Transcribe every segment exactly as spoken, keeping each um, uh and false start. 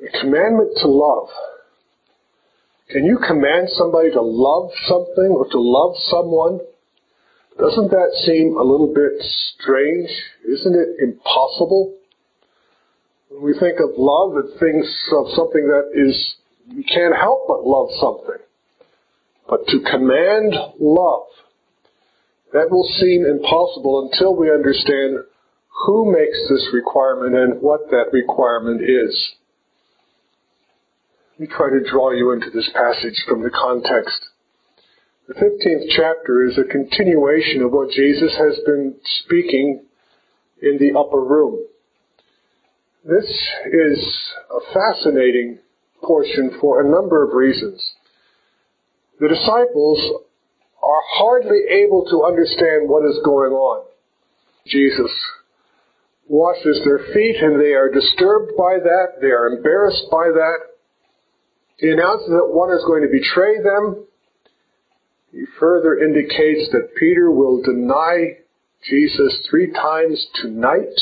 The commandment to love. Can you command somebody to love something or to love someone? Doesn't that seem a little bit strange? Isn't it impossible? When we think of love, it thinks of something that is, you can't help but love something. But to command love, that will seem impossible until we understand who makes this requirement and what that requirement is. Let me try to draw you into this passage from the context. The fifteenth chapter is a continuation of what Jesus has been speaking in the upper room. This is a fascinating portion for a number of reasons. The disciples are hardly able to understand what is going on. Jesus washes their feet and they are disturbed by that. They are embarrassed by that. He announces that one is going to betray them. He further indicates that Peter will deny Jesus three times tonight.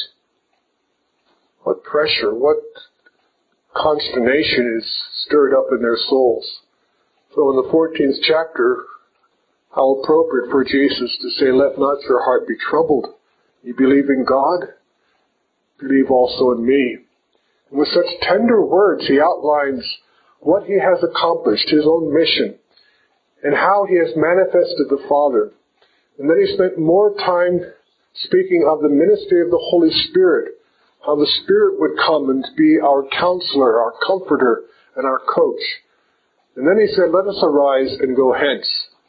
What pressure, what consternation is stirred up in their souls. So in the fourteenth chapter, how appropriate for Jesus to say, "Let not your heart be troubled. You believe in God, believe also in me." And with such tender words, he outlines what he has accomplished, his own mission, and how he has manifested the Father. And then he spent more time speaking of the ministry of the Holy Spirit, how the Spirit would come and be our counselor, our comforter, and our coach. And then he said, "Let us arise and go hence."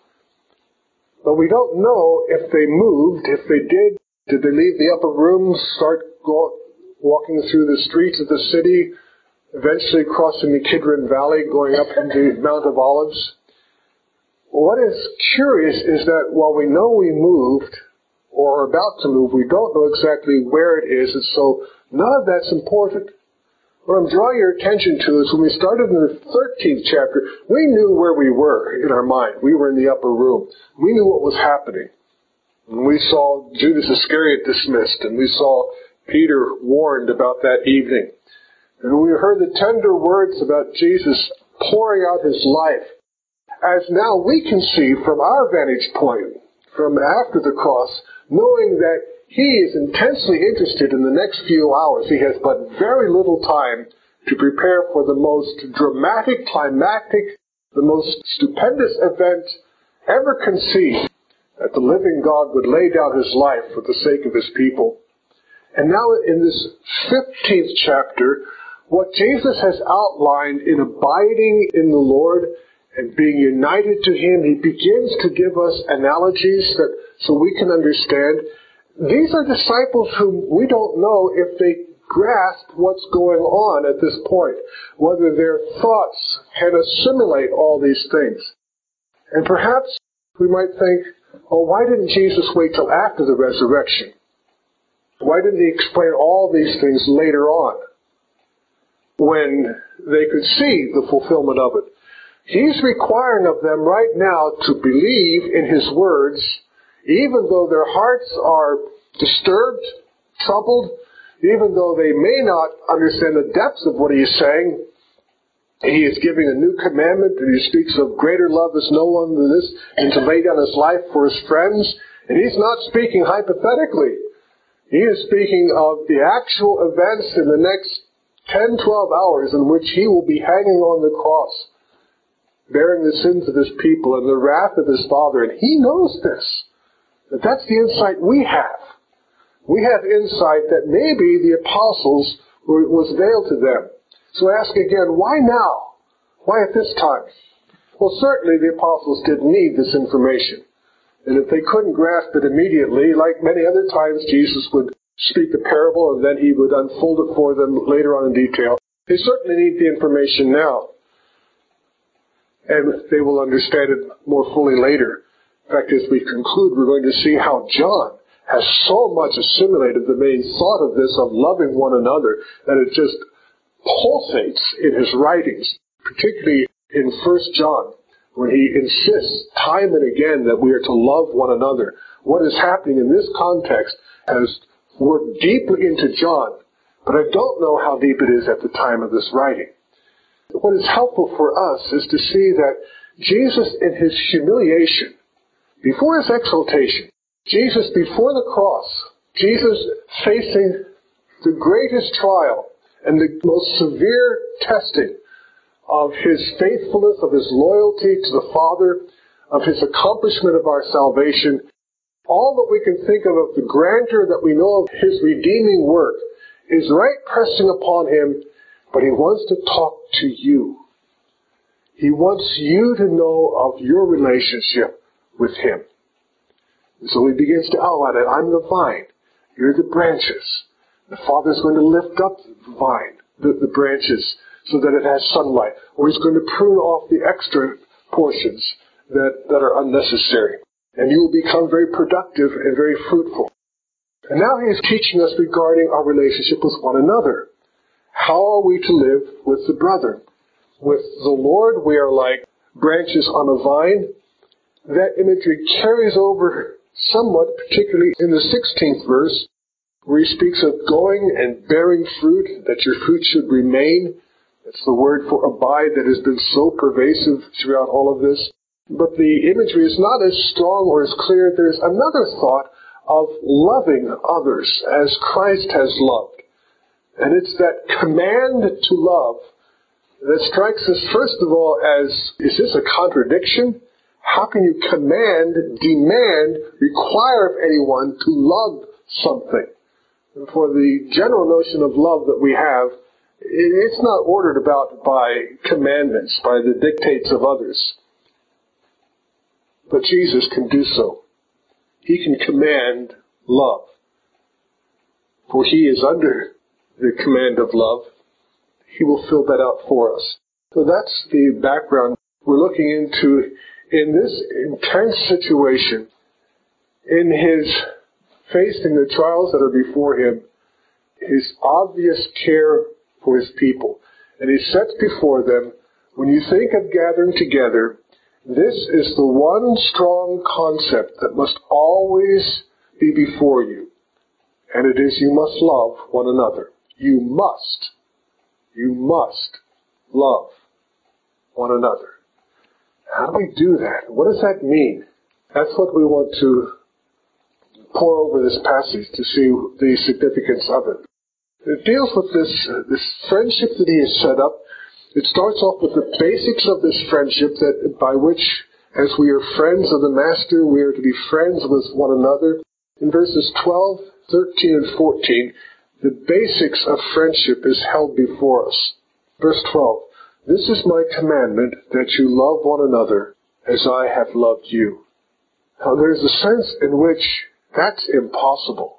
But we don't know if they moved. If they did, did they leave the upper room, start go, walking through the streets of the city, eventually crossing the Kidron Valley, going up into Mount of Olives? Well, what is curious is that while we know we moved, or are about to move, we don't know exactly where it is, and so none of that's important. What I'm drawing your attention to is when we started in the thirteenth chapter, we knew where we were in our mind. We were in the upper room. We knew what was happening. And we saw Judas Iscariot dismissed, and we saw Peter warned about that evening. And we heard the tender words about Jesus pouring out his life, as now we can see from our vantage point, from after the cross, knowing that he is intensely interested in the next few hours. He has but very little time to prepare for the most dramatic, climactic, the most stupendous event ever conceived, that the living God would lay down his life for the sake of his people. And now in this fifteenth chapter, what Jesus has outlined in abiding in the Lord and being united to him, he begins to give us analogies that so we can understand. These are disciples whom we don't know if they grasp what's going on at this point, whether their thoughts can assimilate all these things. And perhaps we might think, oh, why didn't Jesus wait till after the resurrection? Why didn't he explain all these things later on, when they could see the fulfillment of it? He's requiring of them right now to believe in his words, even though their hearts are disturbed, troubled, even though they may not understand the depths of what he is saying. He is giving a new commandment, and he speaks of greater love is no one than this, and to lay down his life for his friends. And he's not speaking hypothetically. He is speaking of the actual events in the next ten, twelve hours in which he will be hanging on the cross, bearing the sins of his people and the wrath of his Father. And he knows this. That that's the insight we have. We have insight that maybe the apostles were, was veiled to them. So I ask again, why now? Why at this time? Well, certainly the apostles didn't need this information. And if they couldn't grasp it immediately, like many other times Jesus would speak a parable and then he would unfold it for them later on in detail, they certainly need the information now. And they will understand it more fully later. In fact, as we conclude, we're going to see how John has so much assimilated the main thought of this, of loving one another, that it just pulsates in his writings, particularly in First John, when he insists time and again that we are to love one another. What is happening in this context has worked deeply into John, but I don't know how deep it is at the time of this writing. what is helpful for us is to see that Jesus in his humiliation, before his exaltation, Jesus before the cross, Jesus facing the greatest trial and the most severe testing of his faithfulness, of his loyalty to the Father, of his accomplishment of our salvation, all that we can think of of the grandeur that we know of his redeeming work is right pressing upon him, but he wants to talk to you. He wants you to know of your relationship with him. And so he begins to outline it. I'm the vine. You're the branches. The Father's going to lift up the vine, the, the branches, so that it has sunlight. Or he's going to prune off the extra portions that, that are unnecessary. And you will become very productive and very fruitful. And now he is teaching us regarding our relationship with one another. How are we to live with the brethren? With the Lord, we are like branches on a vine. That imagery carries over somewhat, particularly in the sixteenth verse, where he speaks of going and bearing fruit, that your fruit should remain. That's the word for abide that has been so pervasive throughout all of this. But the imagery is not as strong or as clear. There's another thought of loving others as Christ has loved. And it's that command to love that strikes us first of all as, is this a contradiction? How can you command, demand, require of anyone to love something? And for the general notion of love that we have, it's not ordered about by commandments, by the dictates of others. But Jesus can do so. He can command love. For he is under the command of love. He will fill that out for us. So that's the background we're looking into in this intense situation, in his facing the trials that are before him, his obvious care for his people. And he sets before them, when you think of gathering together, this is the one strong concept that must always be before you. And it is, you must love one another. You must. You must love one another. How do we do that? What does that mean? That's what we want to pour over this passage to see the significance of it. It deals with this, uh, this friendship that he has set up. It starts off with the basics of this friendship, that by which, as we are friends of the Master, we are to be friends with one another. In verses twelve, thirteen, and fourteen, the basics of friendship is held before us. Verse twelve, this is my commandment, that you love one another as I have loved you. Now there's a sense in which that's impossible.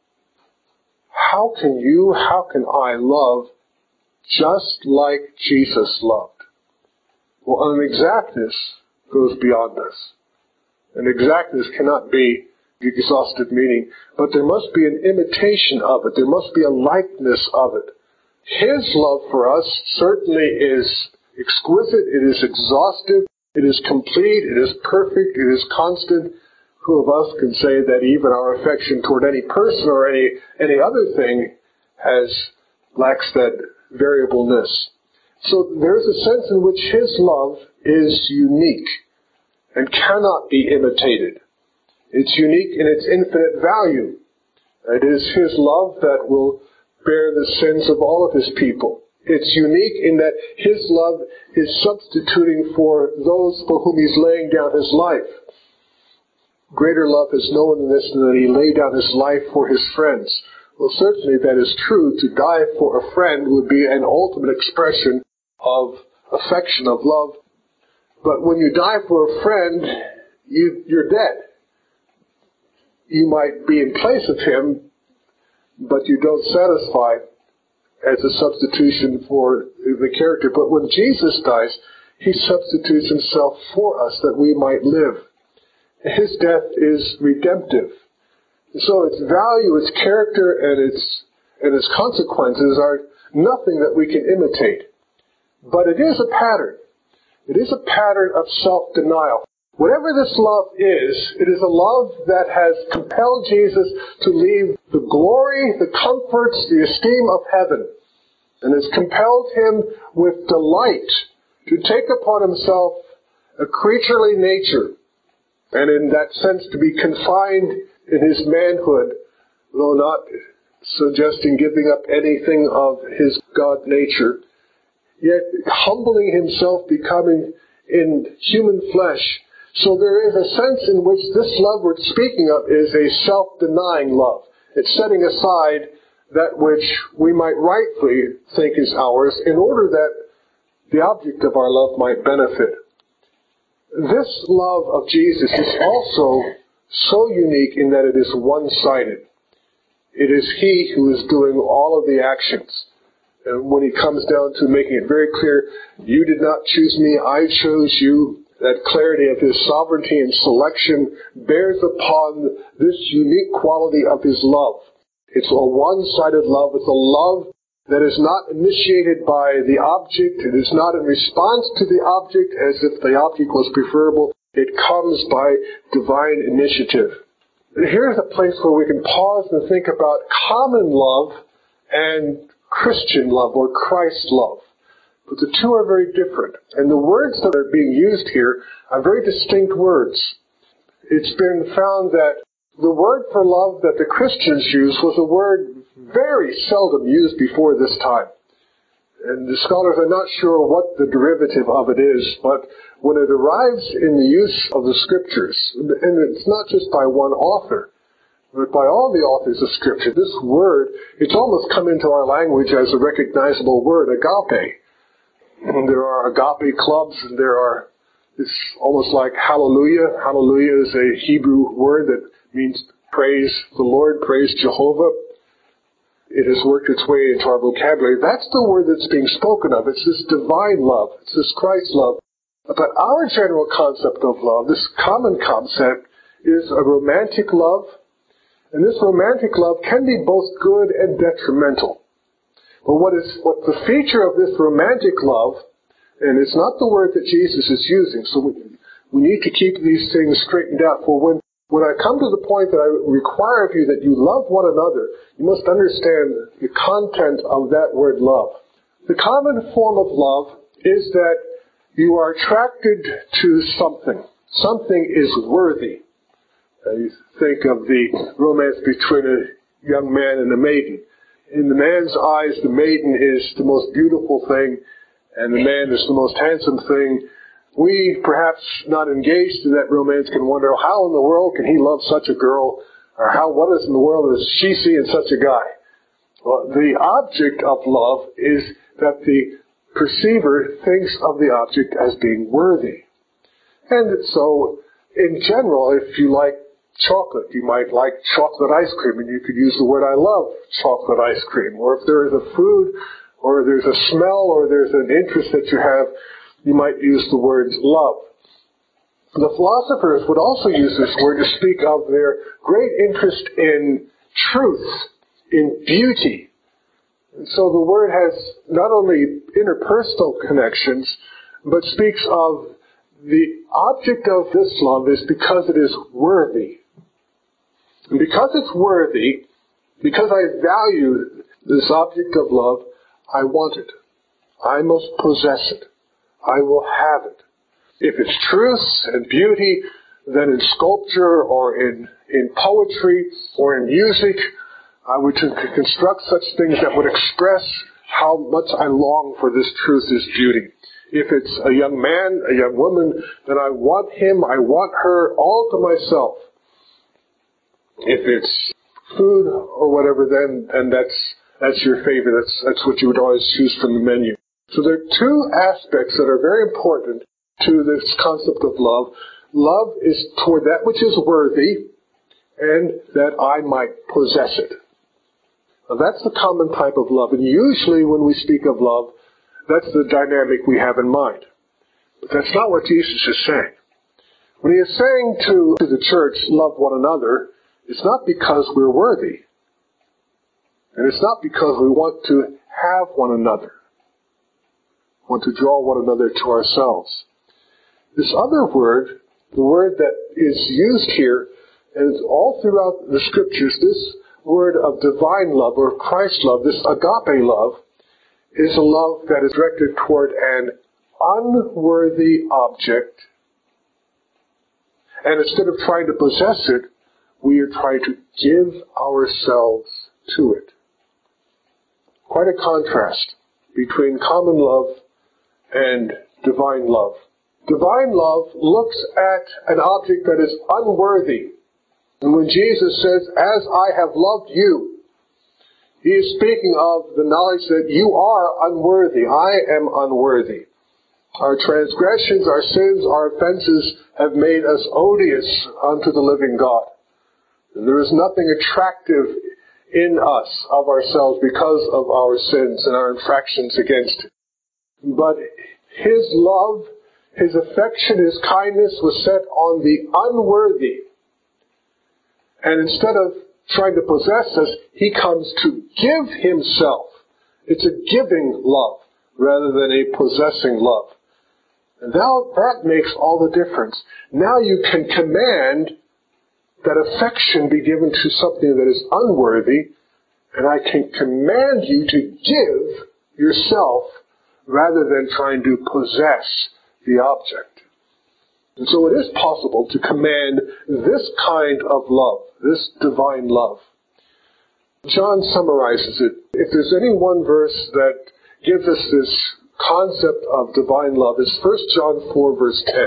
How can you, how can I love just like Jesus loved? Well, an exactness goes beyond us. An exactness cannot be the exhaustive meaning, but there must be an imitation of it. There must be a likeness of it. His love for us certainly is exquisite, it is exhaustive, it is complete, it is perfect, it is constant. Who of us can say that even our affection toward any person or any, any other thing has lacks that variableness? So there's a sense in which his love is unique and cannot be imitated. It's unique in its infinite value. It is his love that will bear the sins of all of his people. It's unique in that his love is substituting for those for whom he's laying down his life. Greater love is no one in this than that he laid down his life for his friends. Well, certainly that is true. To die for a friend would be an ultimate expression of affection, of love. But when you die for a friend, you, you're dead. You might be in place of him, but you don't satisfy as a substitution for the character. But when Jesus dies, he substitutes himself for us that we might live. His death is redemptive. So its value, its character, and its and its consequences are nothing that we can imitate. But it is a pattern. It is a pattern of self-denial. Whatever this love is, it is a love that has compelled Jesus to leave the glory, the comforts, the esteem of heaven, and has compelled him with delight to take upon himself a creaturely nature, and in that sense to be confined in his manhood, though not suggesting giving up anything of his God nature, yet humbling himself, becoming in human flesh. So there is a sense in which this love we're speaking of is a self-denying love. It's setting aside that which we might rightfully think is ours in order that the object of our love might benefit. This love of Jesus is also so unique in that it is one-sided. It is He who is doing all of the actions. And when He comes down to making it very clear, you did not choose me, I chose you, that clarity of His sovereignty and selection bears upon this unique quality of His love. It's a one-sided love. It's a love that is not initiated by the object. It is not in response to the object as if the object was preferable. It comes by divine initiative. And here's a place where we can pause and think about common love and Christian love or Christ love. But the two are very different. And the words that are being used here are very distinct words. It's been found that the word for love that the Christians use was a word very seldom used before this time. And the scholars are not sure what the derivative of it is, but when it arrives in the use of the Scriptures, and it's not just by one author, but by all the authors of Scripture, this word, it's almost come into our language as a recognizable word, agape. And there are agape clubs, and there are, it's almost like hallelujah. Hallelujah is a Hebrew word that means praise the Lord, praise Jehovah. It has worked its way into our vocabulary. That's the word that's being spoken of. It's this divine love. It's this Christ love. But our general concept of love, this common concept, is a romantic love. And this romantic love can be both good and detrimental. But what is what the feature of this romantic love, and it's not the word that Jesus is using, so we, we need to keep these things straightened out. For when, when I come to the point that I require of you that you love one another, you must understand the content of that word love. The common form of love is that you are attracted to something. Something is worthy. Uh, you think of the romance between a young man and a maiden. In the man's eyes, the maiden is the most beautiful thing, and the man is the most handsome thing. We, perhaps not engaged in that romance, can wonder how in the world can he love such a girl, or how what is in the world does she see in such a guy? Well, the object of love is that the perceiver thinks of the object as being worthy. And so, in general, if you like chocolate, you might like chocolate ice cream, and you could use the word I love chocolate ice cream. Or if there is a food, or there's a smell, or there's an interest that you have, you might use the word love. The philosophers would also use this word to speak of their great interest in truth, in beauty. And so the word has not only interpersonal connections, but speaks of the object of this love is because it is worthy. And because it's worthy, because I value this object of love, I want it. I must possess it. I will have it. If it's truth and beauty, then in sculpture or in, in poetry or in music, I would construct such things that would express how much I long for this truth, this beauty. If it's a young man, a young woman, then I want him, I want her all to myself. If it's food or whatever, then and that's that's your favorite. That's that's what you would always choose from the menu. So there are two aspects that are very important to this concept of love. Love is toward that which is worthy, and that I might possess it. Now that's the common type of love, and usually when we speak of love, that's the dynamic we have in mind. But that's not what Jesus is saying. When he is saying to, to the church, love one another, it's not because we're worthy. And it's not because we want to have one another. Want to draw one another to ourselves. This other word, the word that is used here, and all throughout the Scriptures, this word of divine love or Christ love, this agape love, is a love that is directed toward an unworthy object. And instead of trying to possess it, we are trying to give ourselves to it. Quite a contrast between common love and divine love. Divine love looks at an object that is unworthy. And when Jesus says, "As I have loved you," he is speaking of the knowledge that you are unworthy. I am unworthy. Our transgressions, our sins, our offenses have made us odious unto the living God. And there is nothing attractive in us of ourselves because of our sins and our infractions against Him. But His love, His affection, His kindness was set on the unworthy. And instead of trying to possess us, He comes to give Himself. It's a giving love rather than a possessing love. And now that makes all the difference. Now you can command that affection be given to something that is unworthy, and I can command you to give yourself rather than trying to possess the object. And so it is possible to command this kind of love, this divine love. John summarizes it. If there's any one verse that gives us this concept of divine love, it's First John four, verse ten.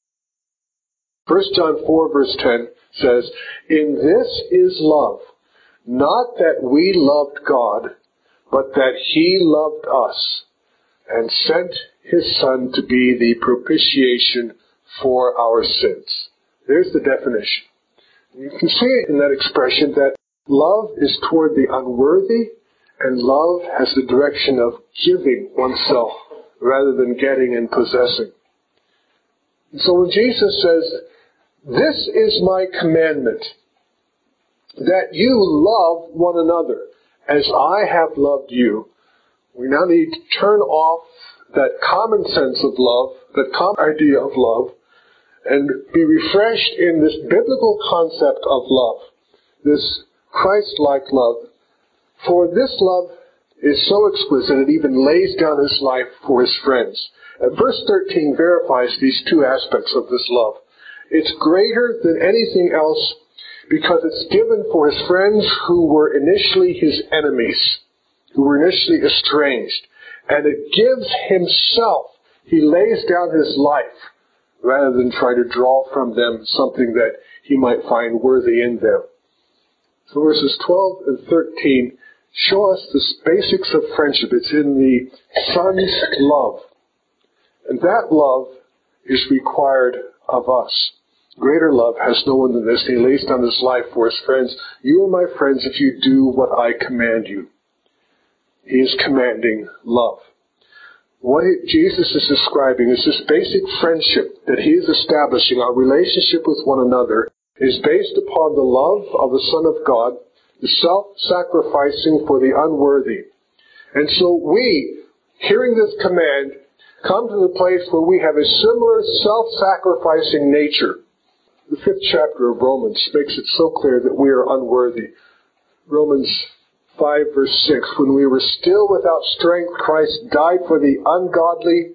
First John four, verse ten says, "In this is love, not that we loved God, but that He loved us, and sent His Son to be the propitiation for our sins." There's the definition. You can see in that expression that love is toward the unworthy, and love has the direction of giving oneself rather than getting and possessing. And so when Jesus says, "This is my commandment, that you love one another as I have loved you," we now need to turn off that common sense of love, that common idea of love, and be refreshed in this biblical concept of love, this Christ-like love. For this love is so exquisite, it even lays down His life for His friends. And verse thirteen verifies these two aspects of this love. It's greater than anything else because it's given for His friends who were initially His enemies, who were initially estranged. And it gives Himself. He lays down His life rather than try to draw from them something that He might find worthy in them. So verses twelve and thirteen show us the basics of friendship. It's in the Son's love. And that love is required of us. Greater love has no one than this. He lays down His life for His friends. You are my friends if you do what I command you. He is commanding love. What Jesus is describing is this basic friendship that He is establishing. Our relationship with one another is based upon the love of the Son of God, the self-sacrificing for the unworthy. And so we, hearing this command, come to the place where we have a similar self-sacrificing nature. The fifth chapter of Romans makes it so clear that we are unworthy. Romans five, verse six, "When we were still without strength, Christ died for the ungodly."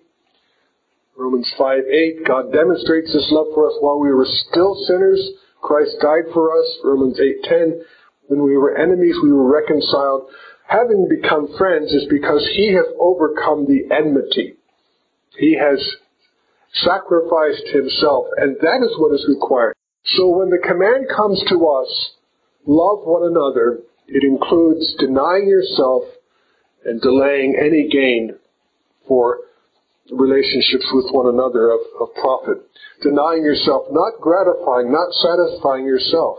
Romans five, eight, "God demonstrates His love for us while we were still sinners. Christ died for us." Romans eight, ten, "When we were enemies, we were reconciled. Having become friends is because He hath overcome the enmity." He has sacrificed Himself, and that is what is required. So when the command comes to us, love one another, it includes denying yourself and delaying any gain for relationships with one another of, of profit. Denying yourself, not gratifying, not satisfying yourself.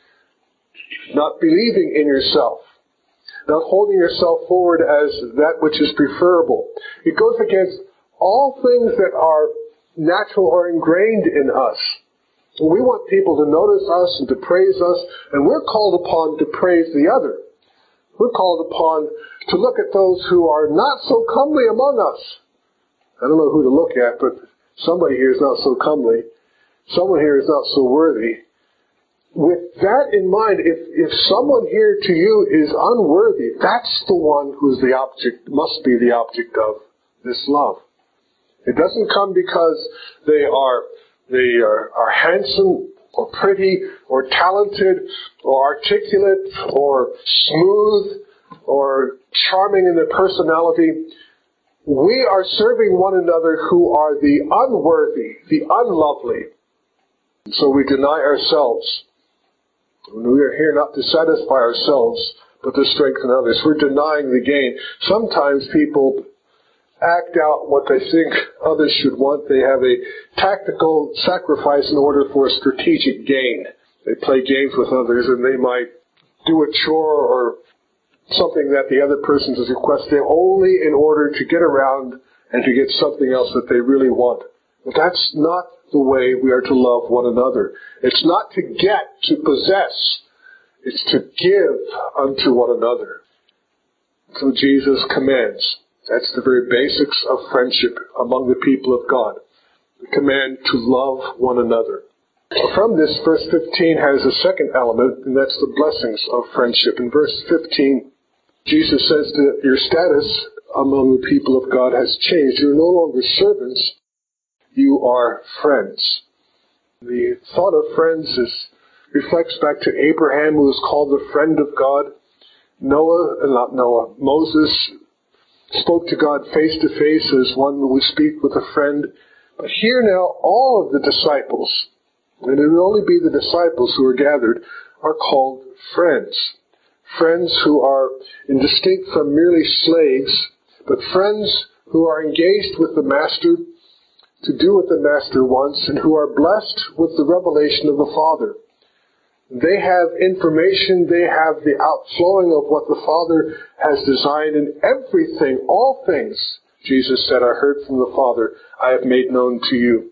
Not believing in yourself. Not holding yourself forward as that which is preferable. It goes against all things that are natural or ingrained in us. We want people to notice us and to praise us, and we're called upon to praise the other. We're called upon to look at those who are not so comely among us. I don't know who to look at, but somebody here is not so comely. Someone here is not so worthy. with that in mind, if, if someone here to you is unworthy, that's the one who's the object, must be the object of this love. It doesn't come because they are, they are, are handsome or pretty or talented or articulate or smooth or charming in their personality. We are serving one another who are the unworthy, the unlovely. So we deny ourselves. We are here not to satisfy ourselves, but to strengthen others. We're denying the gain. Sometimes people act out what they think others should want. They have a tactical sacrifice in order for a strategic gain. They play games with others, and they might do a chore or something that the other person is requesting only in order to get around and to get something else that they really want. But that's not the way we are to love one another. It's not to get, to possess. It's to give unto one another. So Jesus commands. That's the very basics of friendship among the people of God. The command to love one another. From this, verse fifteen has a second element, and that's the blessings of friendship. In verse fifteen, Jesus says that your status among the people of God has changed. You're no longer servants. You are friends. The thought of friends is, reflects back to Abraham, who was called the friend of God. Noah, not Noah, Moses spoke to God face to face as one who would speak with a friend. But here now, all of the disciples, and it will only be the disciples who are gathered, are called friends. Friends who are distinct from merely slaves, but friends who are engaged with the Master to do what the Master wants, and who are blessed with the revelation of the Father. They have information, they have the outflowing of what the Father has designed, and everything, all things, Jesus said, I heard from the Father, I have made known to you.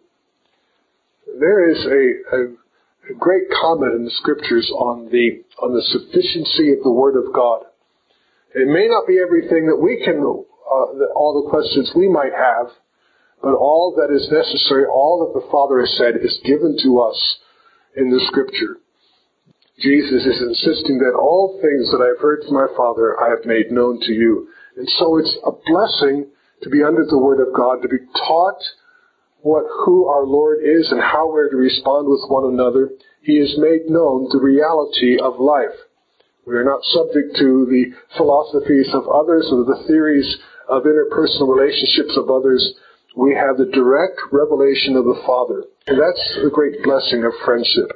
There is a, a, a great comment in the Scriptures on the, on the sufficiency of the Word of God. It may not be everything that we can, uh, all the questions we might have, but all that is necessary, all that the Father has said, is given to us in the Scripture. Jesus is insisting that all things that I've heard from my Father, I have made known to you. And so it's a blessing to be under the Word of God, to be taught what, who our Lord is and how we're to respond with one another. He has made known the reality of life. We are not subject to the philosophies of others or the theories of interpersonal relationships of others. We have the direct revelation of the Father. And that's the great blessing of friendship.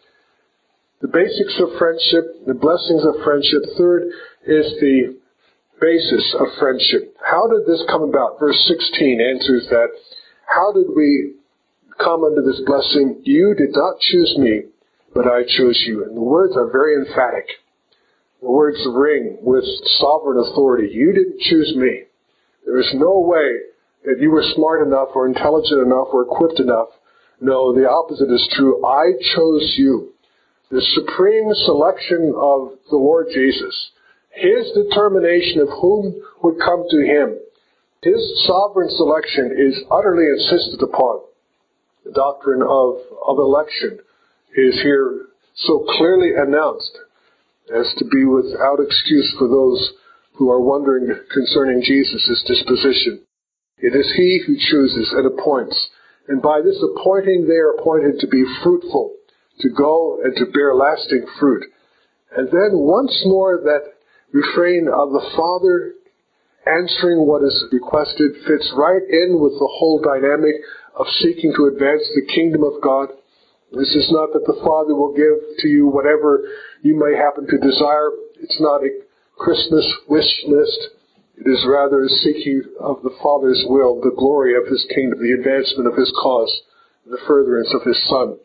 The basics of friendship, the blessings of friendship. Third is the basis of friendship. How did this come about? Verse sixteen answers that. How did we come under this blessing? You did not choose me, but I chose you. And the words are very emphatic. The words ring with sovereign authority. You didn't choose me. There is no way that you were smart enough or intelligent enough or equipped enough. No, the opposite is true. I chose you. The supreme selection of the Lord Jesus, His determination of whom would come to Him, His sovereign selection is utterly insisted upon. The doctrine of, of election is here so clearly announced as to be without excuse for those who are wondering concerning Jesus' disposition. It is He who chooses and appoints. And by this appointing, they are appointed to be fruitful, to go and to bear lasting fruit. And then once more that refrain of the Father answering what is requested fits right in with the whole dynamic of seeking to advance the kingdom of God. This is not that the Father will give to you whatever you may happen to desire. It's not a Christmas wish list. It is rather a seeking of the Father's will, the glory of His kingdom, the advancement of His cause, the furtherance of His Son.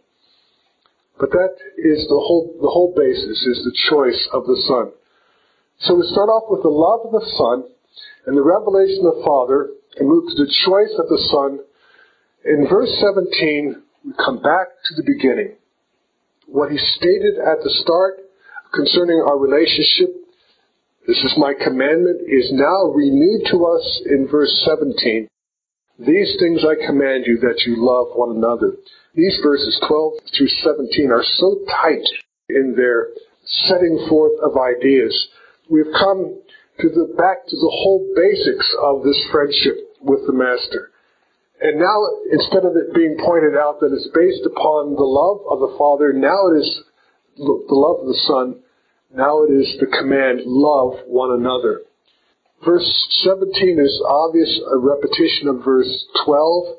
But that is the whole, the whole basis, is the choice of the Son. So we start off with the love of the Son and the revelation of the Father, and move to the choice of the Son. In verse seventeen, we come back to the beginning. What He stated at the start concerning our relationship, this is my commandment, is now renewed to us in verse seventeen. These things I command you, that you love one another. These verses twelve through seventeen are so tight in their setting forth of ideas. We've come to the back to the whole basics of this friendship with the Master. And now, instead of it being pointed out that it's based upon the love of the Father, now it is the love of the Son. Now it is the command, love one another. Verse seventeen is obvious, a repetition of verse twelve.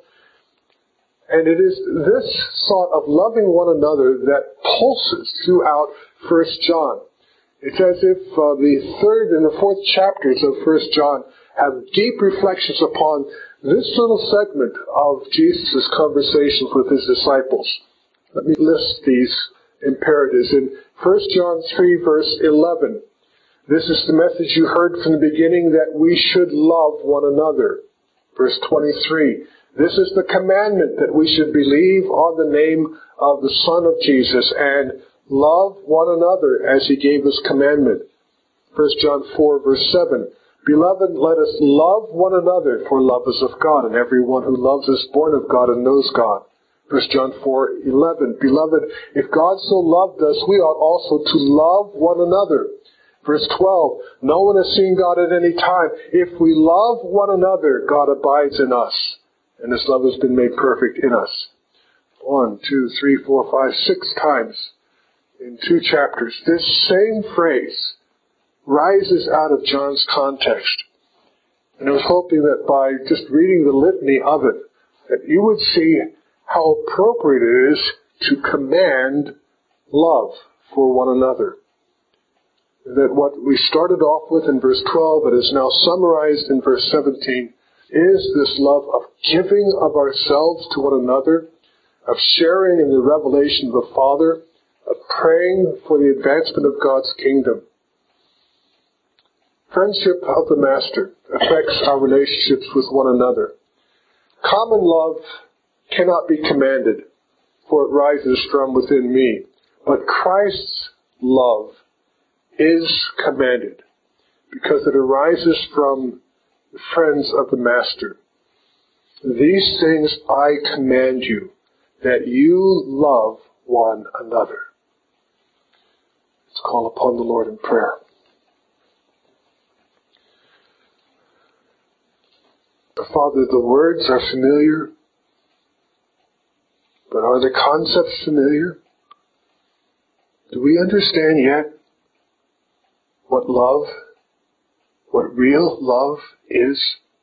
And it is this thought of loving one another that pulses throughout First John. It's as if uh, the third and the fourth chapters of First John have deep reflections upon this little segment of Jesus' conversations with his disciples. Let me list these imperatives. In First John three, verse eleven, this is the message you heard from the beginning, that we should love one another. Verse twenty-three, this is the commandment, that we should believe on the name of the Son of Jesus and love one another as he gave us commandment. First John four, verse seven, beloved, let us love one another, for love is of God, and everyone who loves is born of God and knows God. First John four, eleven, beloved, if God so loved us, we ought also to love one another. Verse twelve, no one has seen God at any time. If we love one another, God abides in us, and his love has been made perfect in us. One, two, three, four, five, six times in two chapters, this same phrase rises out of John's context. And I was hoping that by just reading the litany of it, that you would see how appropriate it is to command love for one another. That what we started off with in verse twelve, but is now summarized in verse seventeen, is this love of giving of ourselves to one another, of sharing in the revelation of the Father, of praying for the advancement of God's kingdom. Friendship of the Master affects our relationships with one another. Common love cannot be commanded, for it rises from within me. But Christ's love is commanded, because it arises from the friends of the Master. These things I command you, that you love one another. Let's call upon the Lord in prayer. Father, the words are familiar, but are the concepts familiar? Do we understand yet what love, what real love is?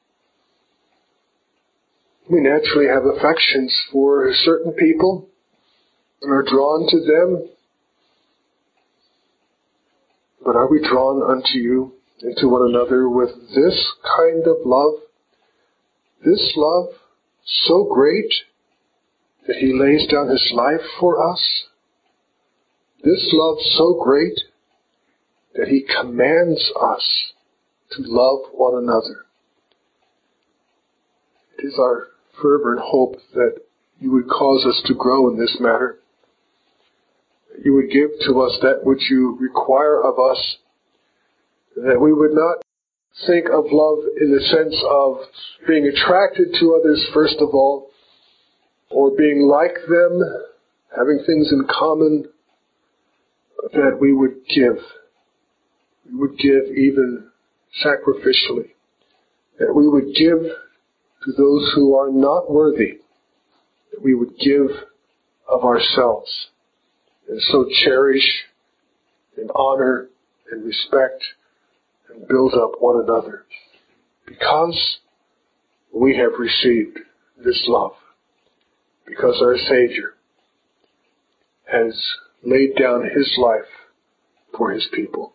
We naturally have affections for certain people and are drawn to them. But are we drawn unto you and to one another with this kind of love? This love so great that he lays down his life for us? This love so great that he commands us to love one another? It is our fervent hope that you would cause us to grow in this matter. That you would give to us that which you require of us. That we would not think of love in the sense of being attracted to others first of all, or being like them, having things in common, that we would give. We would give even sacrificially. That we would give to those who are not worthy. That we would give of ourselves. And so cherish and honor and respect and build up one another. Because we have received this love. Because our Savior has laid down his life for his people.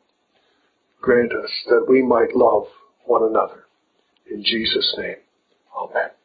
Grant us that we might love one another. In Jesus' name, amen.